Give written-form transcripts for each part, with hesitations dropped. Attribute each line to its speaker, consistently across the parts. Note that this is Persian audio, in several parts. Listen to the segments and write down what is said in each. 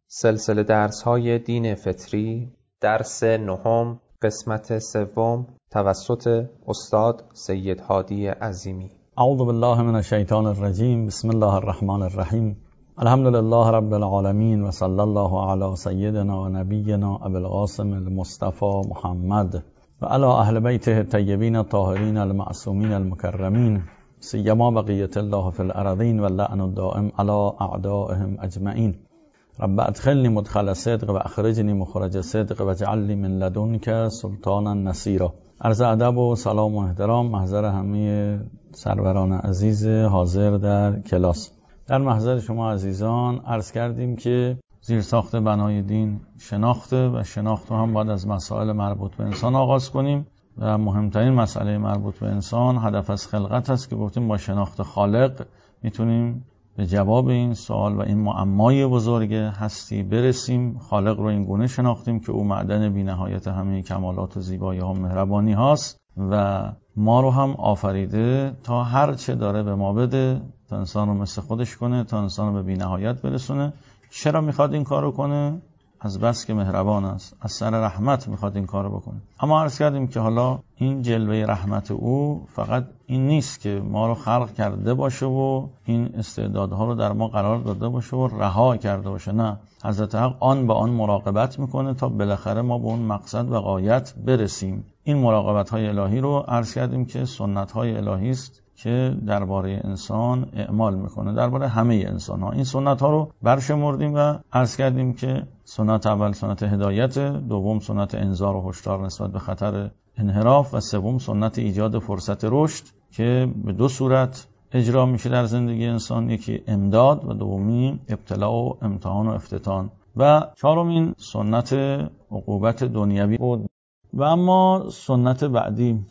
Speaker 1: سلسله درس‌های دین فطری، درس نهم، قسمت سوم، توسط استاد سید هادی عظیمی.
Speaker 2: اعوذ بالله من الشیطان الرجیم. بسم الله الرحمن الرحیم. الحمد لله رب العالمین و صلی الله علی سیدنا و نبینا ابی القاسم المصطفى محمد و علی اهل بیته الطیبین الطاهرین المعصومین المکرمین، سیما بقیة الله فی الارضین و اللعن الدائم علی اعدائهم اجمعین. رب ادخلنی مدخل صدق و اخرجنی مخرج صدق و اجعل لی من لدنک سلطانا نصیرا. عرض ادب و سلام و احترام محضر همه سروران عزیز حاضر در کلاس. در محضر شما عزیزان عرض کردیم که زیرساخت بنای دین شناخته و شناخت رو هم باید از مسائل مربوط به انسان آغاز کنیم و مهمترین مسئله مربوط به انسان هدف از خلقت است که گفتیم با شناخت خالق میتونیم به جواب این سوال و این معمای بزرگ هستی برسیم. خالق رو این گونه شناختیم که او معدن بی‌نهایت همه کمالات و زیبایی ها و مهربانی هاست و ما رو هم آفریده تا هر چه داره به ما بده، تا انسان رو مثل خودش کنه، تا انسان رو به بی‌نهایت برسونه. چرا میخواد این کارو کنه؟ از بس که مهربان است، از سر رحمت میخواد این کارو بکنه. اما عرض کردیم که حالا این جلوه رحمت او فقط این نیست که ما رو خلق کرده باشه و این استعدادها رو در ما قرار داده باشه و رها کرده باشه. نه، حضرت حق آن به آن مراقبت میکنه تا بالاخره ما به اون مقصد و غایت برسیم. این مراقبت های الهی رو عرض کردیم که سنت های الهی است که درباره انسان اعمال میکنه، درباره همه انسان ها. این سنت ها رو برشمردیم و عرض کردیم که سنت اول سنت هدایت، دوم سنت انذار و هشدار نسبت به خطر انحراف و سوم سنت ایجاد فرصت رشد که به دو صورت اجرا میشه در زندگی انسان، یکی امداد و دومی ابتلاء و امتحان و افتتان، و چهارمین سنت عقوبت دنیوی بود. و اما سنت بعدی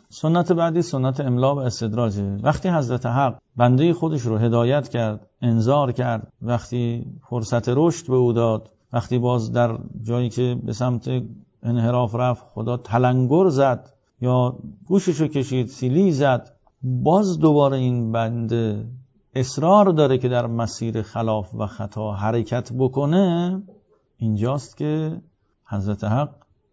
Speaker 2: سنت املا و استدراجه. وقتی حضرت حق بنده خودش رو هدایت کرد، انذار کرد، وقتی فرصت رشد به او داد، وقتی باز در جایی که به سمت انحراف رفت خدا تلنگر زد یا گوششو کشید، سیلی زد، باز دوباره این بنده اصرار داره که در مسیر خلاف و خطا حرکت بکنه، اینجاست که حضرت حق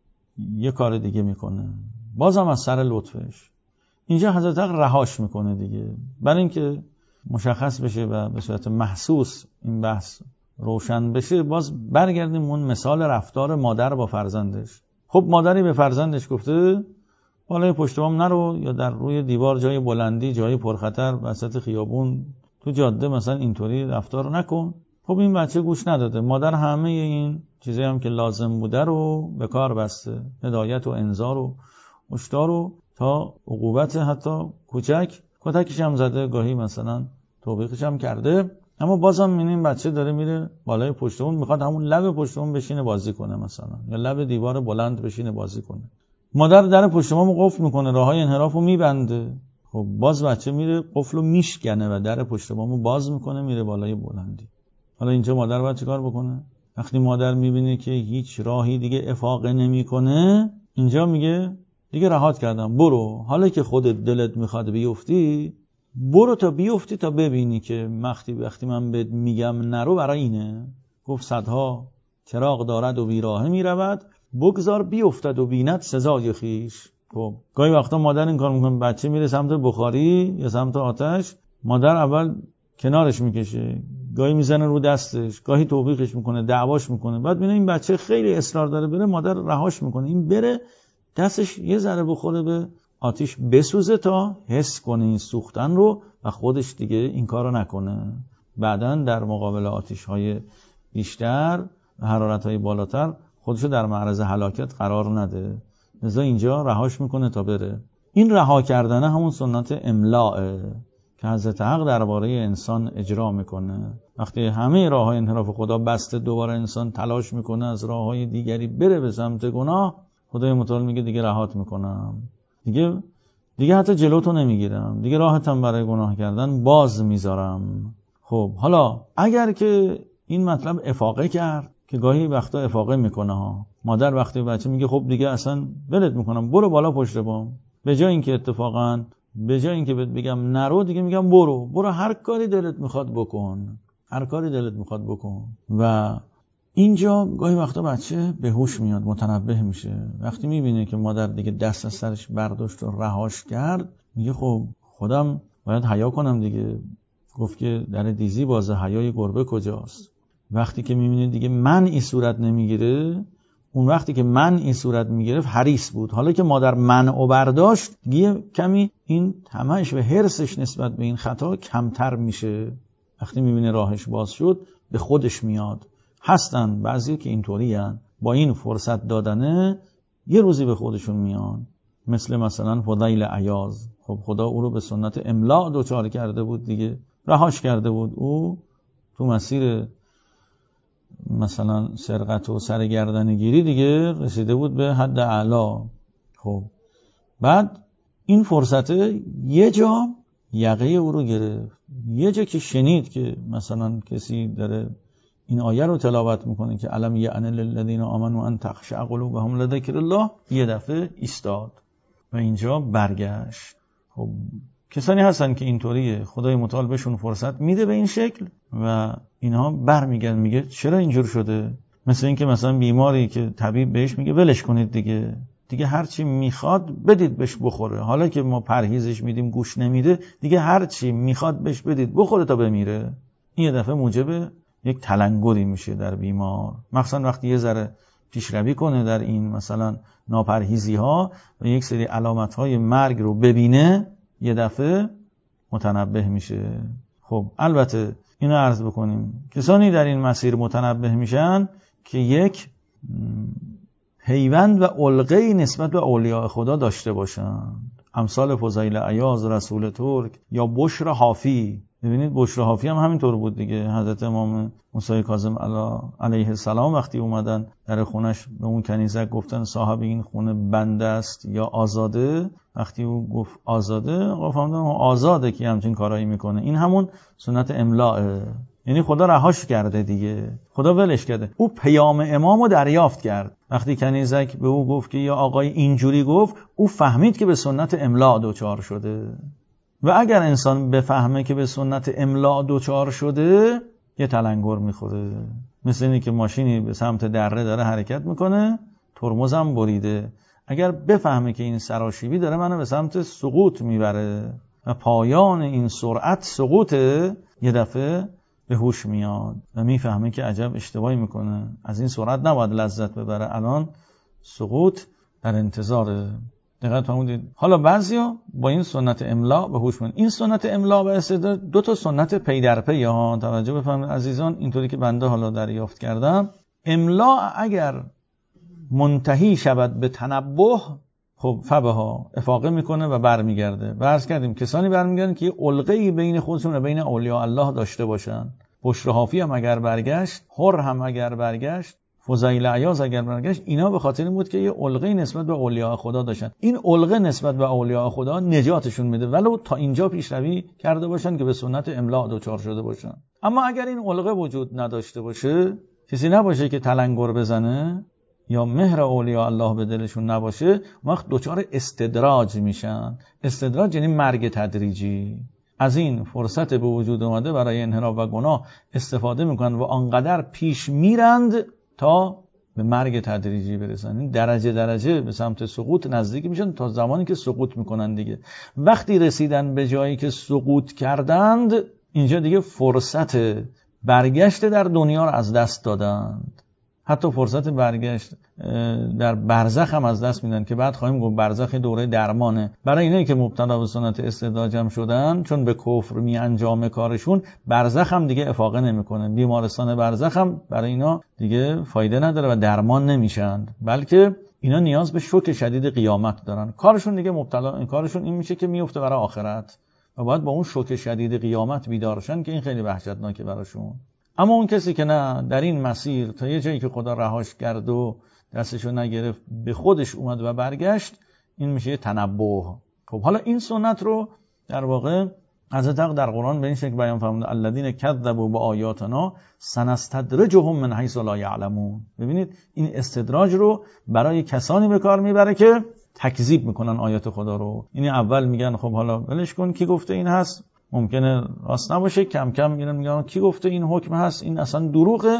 Speaker 2: یه کار دیگه میکنه، بازم از سر لطفش. اینجا حضرت حق رهاش میکنه دیگه، برای اینکه مشخص بشه و به صورت محسوس این بحث روشن بشه. باز برگردیم اون مثال رفتار مادر با فرزندش. خب مادری به فرزندش گفته بالای پشت بام نرو، یا در روی دیوار، جای بلندی، جای پرخطر، وسط خیابون، تو جاده مثلا اینطوری رفتار نکن. خب این بچه گوش نداده. مادر همه این چیزایی هم که لازم بوده رو به کار بسته، هدایت و انذار و هشدار و تا عقوبت حتی کوچک، کتکش هم زده، گاهی مثلا توبیخش هم کرده. اما بازم می‌بینیم بچه داره میره بالای پشت بام، میخواد همون لب پشت بام بشینه بازی کنه مثلا، یا لب دیوار بلند بشینه بازی کنه. مادر در پشت بامو قفل میکنه، راههای انحرافو میبنده. خب باز بچه میره قفلو میشکنه و در پشت بامو باز میکنه، میره بالای بلندی. حالا اینجا مادر باید چیکار بکنه؟ وقتی مادر میبینه که هیچ راهی دیگه افاقه نمیکنه، اینجا میگه دیگه رهات کردم، برو. حالا که خودت دلت میخواد بیفتی، برو تا بیفتی، تا ببینی که وقتی من بهت میگم نرو برای اینه. گفت صدها چراغ دارد و بیراهه میرود، بگذار بیفتد و بیند سزای خیش. خب گاهی وقتا مادر این کار میکنه، بچه میره سمت بخاری یا سمت آتش، مادر اول کنارش میکشه، گاهی میزنه رو دستش، گاهی توبیخش میکنه، دعواش میکنه. بعد میبینه این بچه خیلی اصرار داره بره، مادر رهاش میکنه، این بره دستش یه ذره بخوره به آتش بسوزه تا حس کنه این سوختن رو و خودش دیگه این کارو نکنه. بعدن در مقابل آتش‌های بیشتر و حرارت‌های بالاتر خودشو در معرض هلاکت قرار نده. لذا اینجا رهاش میکنه تا بره. این رها کردن همون سنت املاء که حضرت حق درباره انسان اجرا میکنه. وقتی همه راه‌های انحراف خدا بسته، دوباره انسان تلاش میکنه از راه‌های دیگری بره به سمت گناه، خدای متعال میگه دیگه رهات میکنم، دیگه حتی جلوتو نمیگیرم، دیگه راحت هم برای گناه کردن باز میذارم. خب حالا اگر که این مطلب افاقه کرد، که گاهی وقتا افاقه میکنه ها، مادر وقتی بچه میگه خب دیگه اصلا ولت میکنم، برو بالا پشت بام، به جای اینکه اتفاقا به جای اینکه بهت بگم نرو، دیگه میگم برو هر کاری دلت میخواد بکن، هر کاری دلت میخواد بکن. و اینجا گاهی وقتا بچه به هوش میاد، متنبه میشه. وقتی میبینه که مادر دیگه دست از سرش برداشت و رهاش کرد، میگه خب خودم باید حیا کنم دیگه. گفت که در دیزی بازه، حیای گربه کجاست؟ وقتی که میبینه دیگه من این صورت نمیگیره، اون وقتی که من این صورت میگرفت حریص بود. حالا که مادر منعو برداشت، دیگه کمی این طمعش و حرصش نسبت به این خطا کمتر میشه. وقتی میبینه راهش باز شد، به خودش میاد. هستن بعضی که اینطوری هن، با این فرصت دادنه یه روزی به خودشون میان. مثلا فضیل عیاض، خب خدا او رو به سنت املاء دوچار کرده بود دیگه، رهاش کرده بود. او تو مسیر مثلا سرقت و سرگردنگیری دیگه رسیده بود به حد اعلا. خب بعد این فرصت یه جا یقه او رو گرفت. یه جا که شنید که مثلا کسی داره این آیه رو تلاوت میکنه که الم یعن للذین آمنوا ان تخشع قلوبهم لذکر الله، یه دفعه ایستاد و اینجا برگشت. خب کسانی هستن که اینطوریه، خدای متعال بهشون فرصت میده به این شکل و اینها برمیگردن. میگه چرا اینجور شده؟ مثل این که مثلا بیماری که طبیب بهش میگه ولش کنید دیگه هرچی میخواد بدید بهش بخوره. حالا که ما پرهیزش میدیم گوش نمیده، دیگه هرچی میخواد بهش بدید بخوره تا بمیره. این یه دفعه موجب یک تلنگری میشه در بیمار، مخصوصا وقتی یه ذره پیشروی کنه در این مثلا ناپرهیزی ها و یک سری علامت های مرگ رو ببینه، یه دفعه متنبه میشه. خب البته اینو عرض بکنیم، کسانی در این مسیر متنبه میشن که یک پیوند و علقه‌ای نسبت به اولیاء خدا داشته باشند، امثال فضیل عیاض، رسول ترک یا بشر حافی. ببینید بشر حافی هم همینطور بود دیگه. حضرت امام موسی کاظم علیه السلام وقتی اومدن در خونش به اون کنیزک گفتن صاحب این خونه بنده است یا آزاده، وقتی او گفت آزاده، فهمیدن آزاده که همچین کارایی میکنه. این همون سنت املاء، یعنی خدا رهاش کرده دیگه، خدا ولش کرده. او پیام امامو دریافت کرد. وقتی کنیزک به او گفت که یا آقای اینجوری گفت، او فهمید که به سنت املاء دوچار شده. و اگر انسان بفهمه که به سنت املاء دوچار شده، یه تلنگر میخوره. مثل اینی که ماشینی به سمت دره داره حرکت میکنه، ترمزم بریده. اگر بفهمه که این سراشیبی داره منو به سمت سقوط میبره و پایان این سرعت سقوطه، یه دفعه به هوش میاد و میفهمه که عجب اشتباهی میکنه، از این سرعت نباید لذت ببره، الان سقوط در انتظاره. دقیقاً فهمیدید؟ حالا بعضیا با این سنت املاء به هوش میان. این سنت املاء و استدراج دو تا سنت پی در پی ها، توجه بفرمایید عزیزان. اینطوری که بنده حالا دریافت کردم، املاء اگر منتهی شود به تنبه، خب فبها افاقه میکنه و برمیگرده. و عرض کردیم کسانی برمیگردن که علقه‌ای بین خودشون و بین اولیاء الله داشته باشن. بشر حافی هم اگر برگشت، حر هم اگر برگشت، فضیل عیاض اگر برگشت، اینا به خاطر این بود که یه علقه نسبت به اولیاء خدا داشتن. این علقه نسبت به اولیاء خدا نجاتشون میده، ولو تا اینجا پیشروی کرده باشن که به سنت املاء دوچار شده باشن. اما اگر این علقه وجود نداشته باشه، کسی نباشه که تلنگر بزنه یا مهر اولیاء الله به دلشون نباشه، وقت دوچار استدراج میشن. استدراج یعنی مرگ تدریجی. از این فرصت به وجود اومده برای انحراف و گناه استفاده میکنن و آنقدر پیش میرند تا به مرگ تدریجی برسن. این درجه درجه به سمت سقوط نزدیک میشن تا زمانی که سقوط میکنن دیگه. وقتی رسیدن به جایی که سقوط کردند، اینجا دیگه فرصت برگشت در دنیا رو از دست دادند. حتی فرصت برگشت در برزخ هم از دست میدن که بعد خواهیم گفت برزخ دوره درمانه. برای اینایی که مبتلا به سنت استدراج هم شدن، چون به کفر می انجام کارشون، برزخ هم دیگه افاقه نمیکنه. بیمارستان برزخ هم برای اینا دیگه فایده نداره و درمان نمیشن، بلکه اینا نیاز به شوک شدید قیامت دارن. کارشون دیگه کارشون این میشه که میفته برای آخرت و باید با اون شوک شدید قیامت بیدارشن که این خیلی وحشتناکه براشون. اما اون کسی که نه، در این مسیر تا یه جایی که خدا رهاش کرد و دستشو نگرفت، به خودش اومد و برگشت، این میشه تنبه. خب حالا این سنت رو در واقع حضرت حق در قرآن به این شکل بیان فرموده: الذین کذبوا بآیاتنا سنستدرجهم من حیث لا یعلمون. ببینید این استدراج رو برای کسانی به کار میبره که تکذیب میکنن آیات خدا رو. یعنی اول میگن خب حالا ولش کن، کی گفته این هست، ممکنه راست نباشه. کم کم میگن کی گفته این حکم هست، این اصلا دروغه.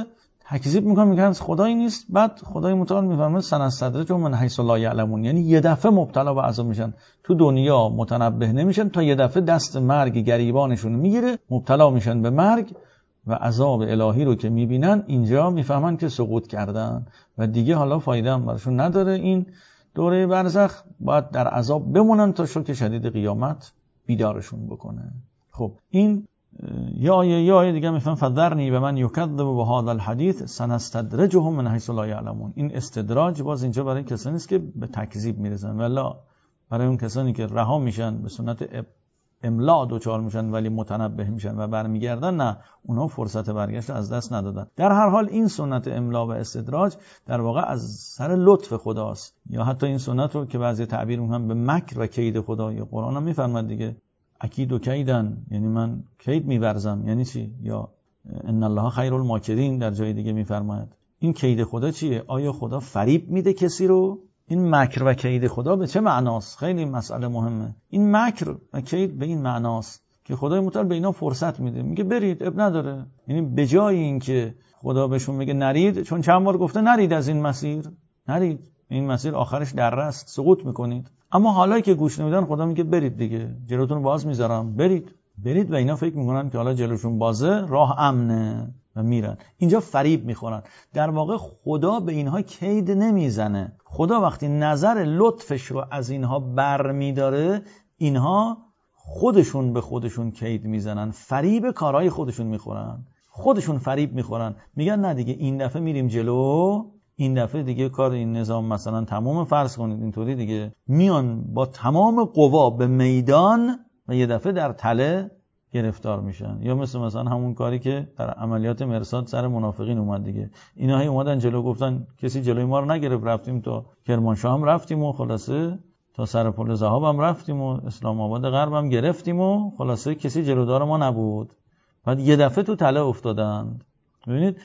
Speaker 2: تکذیب میکنن خدایی نیست. بعد خدای متعال میفرماید سنستدرجهم من حیث لا یعلمون، یعنی یه دفعه مبتلا به عذاب میشن، تو دنیا متنبه نمیشن تا یه دفعه دست مرگ گریبانشون میگیره، مبتلا میشن به مرگ و عذاب الهی رو که میبینن اینجا میفهمن که سقوط کردن و دیگه حالا فایده هم براشون نداره این دوره برزخ، باید در عذاب بمونن تا شوک شدید قیامت بیدارشون بکنه. خب این یا آیه دیگه میفهم فذرنی به من یکذب بهذا الحدیث سنستدرجهم من حیث لا یعلمون. این استدراج باز اینجا برای کسانی است که به تکذیب میرسن، ولا برای اون کسانی که رها میشن به سنت املا دوچار میشن ولی متنبه میشن و برمیگردن، نه، اونها فرصت برگشت از دست ندادن. در هر حال این سنت املا و استدراج در واقع از سر لطف خداست، یا حتی این سنت رو که بعضی تعبیر میکنن به مکر و کید خدا، یا قرآن هم میفرماد دیگه اکید و کیدن، یعنی من کید میورزم، یعنی چی؟ یا ان الله خیر الماکرین در جای دیگه میفرماد. این کید خدا چیه؟ آیا خدا فریب میده کسی رو؟ این مکر و کید خدا به چه معناست؟ خیلی مسئله مهمه. این مکر و کید به این معناست که خدای متعال به اینا فرصت میده، میگه برید، اب نداره. یعنی به جای این که خدا بهشون میگه نرید، چون چند بار گفته نرید از این مسیر، نرید، این مسیر آخرش دره است، سقوط میکنید. اما حالا که گوش نمیدن خدا میگه برید دیگه، جلوتون باز میذارم، برید و اینا فکر میکنن که حالا جلوشون بازه، راه امنه و میرن. اینجا فریب میخورن. در واقع خدا به اینها کید نمیزنه. خدا وقتی نظر لطفش رو از اینها بر میداره، اینها خودشون به خودشون کید میزنن، فریب کارهای خودشون میخورن، خودشون فریب میخورن، میگن نه دیگه این دفعه میریم جلو، این دفعه دیگه کار این نظام مثلا تمام، فرض کنید اینطوری دیگه، میان با تمام قوا به میدان و یه دفعه در تله گرفتار میشن. یا مثلا همون کاری که در عملیات مرصاد سر منافقین اومد دیگه، اینا هی اومدن جلو، گفتن کسی جلوی ما رو نگرفت، رفتیم تا کرمانشاه هم رفتیم و خلاصه تا سر پل ذهاب هم رفتیم و اسلام آباد غرب هم گرفتیم و خلاصه کسی جلودار ما نبود. بعد یه دفعه تو تله افتادند. ببینید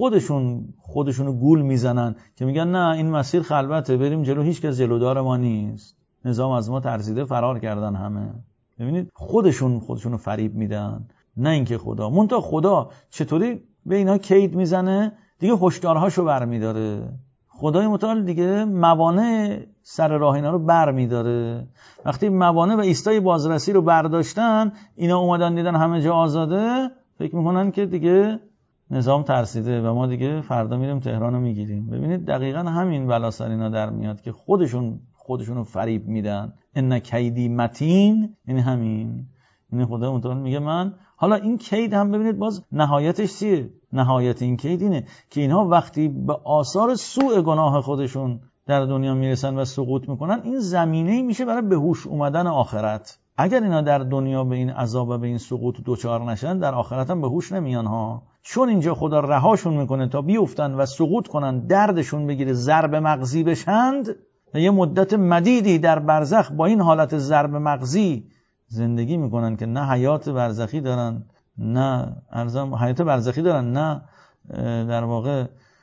Speaker 2: خودشونو گول میزنن که میگن نه این مسیر خلوته، بریم جلو، هیچ کس جلودار ما نیست، نظام از ما ترسیده، فرار کردن همه. ببینید خودشونو فریب میدن، نه اینکه خدا. منتها خدا چطوری به اینا کید میزنه؟ دیگه هشدارهاشو برمیداره. خدای متعال دیگه موانع سر راه اینا رو برمیداره. وقتی موانع و ایستای بازرسی رو برداشتن، اینا اومدن دیدن همه جا آزاده، فکر میکنن که دیگه نظام ترسیده و ما دیگه فردا میریم تهران رو میگیریم. ببینید دقیقاً همین بلا سر اینا در میاد که خودشونو فریب میدن. ان کیدی متین، یعنی همین. یعنی خدا متعال میگه من، حالا این کید هم ببینید باز نهایتش چیه؟ نهایت این کید اینه که اینها وقتی به آثار سوء گناه خودشون در دنیا میرسن و سقوط میکنن، این زمینه‌ای میشه برای به هوش اومدن آخرت. اگر اینا در دنیا به این عذاب و به این سقوط دوچار نشن، در آخرت هم به هوش نمیان ها. چون اینجا خدا رهاشون میکنه تا بیفتن و سقوط کنن، دردشون بگیره، ضرب مغزی بشند و یه مدت مدیدی در برزخ با این حالت ضرب مغزی زندگی میکنن که نه حیات برزخی دارن، نه حیات برزخی دارن، نه در واقع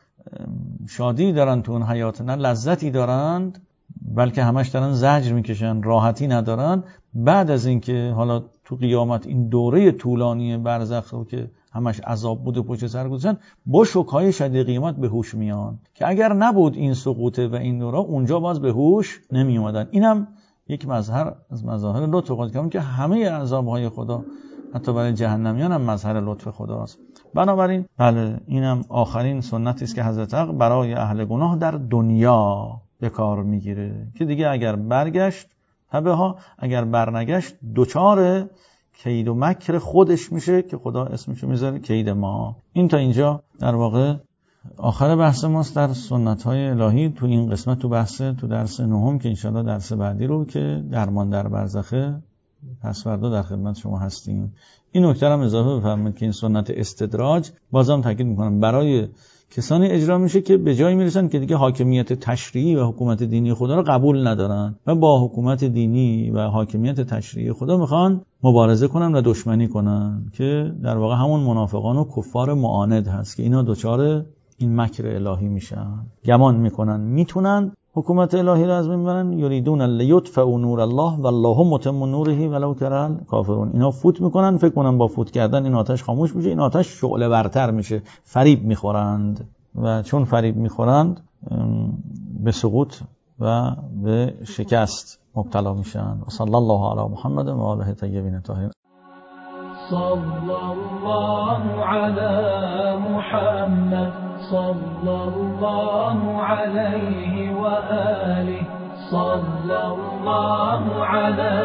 Speaker 2: شادی دارن تو اون حیات، نه لذتی دارند، بلکه همش دارن زجر میکشن، راحتی ندارن. بعد از اینکه حالا تو قیامت این دوره طولانی برزخ رو که همش عذاب بود و پشت سر گذاشتن، با شوک‌های شدید قیامت به هوش میان که اگر نبود این سقوطه و این دوره، اونجا باز به هوش نمی اومدن. اینم یک مظهر از مظاهر لطف خدا که همه عذاب‌های خدا حتی برای جهنمیان هم مظهر لطف خداست. بنابراین بله، اینم آخرین سنتی است که حضرت حق برای اهل گناه در دنیا به کار میگیره که دیگه اگر برگشت تبها، اگر برنگشت دوچار کید و مکر خودش میشه که خدا اسمشو میذاره کید ما. این تا اینجا در واقع آخر بحث ماست در سنت‌های الهی تو این قسمت، تو درس نهم که انشاءالله درس بعدی رو که درمان در برزخه، پس فردا در خدمت شما هستیم. این نکته هم اضافه بفرمایید که این سنت استدراج، بازم تاکید میکنم، برای کسانی اجرا میشه که به جایی میرسن که دیگه حاکمیت تشریعی و حکومت دینی خدا رو قبول ندارن و با حکومت دینی و حاکمیت تشریعی خدا میخوان مبارزه کنن و دشمنی کنن، که در واقع همون منافقان و کفار معاند هست که اینا دوچار این مکر الهی میشن. گمان میکنن میتونن حکومت الهی رو از بین ببرن، یریدون لیطفئوا نور الله والله متم نوره ولو کره الکافرون. اینا فوت میکنن، فکر کنن با فوت کردن این آتش خاموش میشه، این آتش شعله ورتر میشه، فریب میخورند. و چون فریب میخورند به سقوط و به شکست مبتلا میشن. و صلی الله علی محمد و آله طیبین الطاهرین.
Speaker 3: صلى الله على محمد صلى الله عليه وآله صلى الله على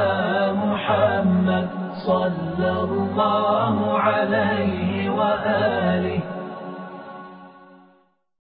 Speaker 3: محمد صلى الله عليه وآله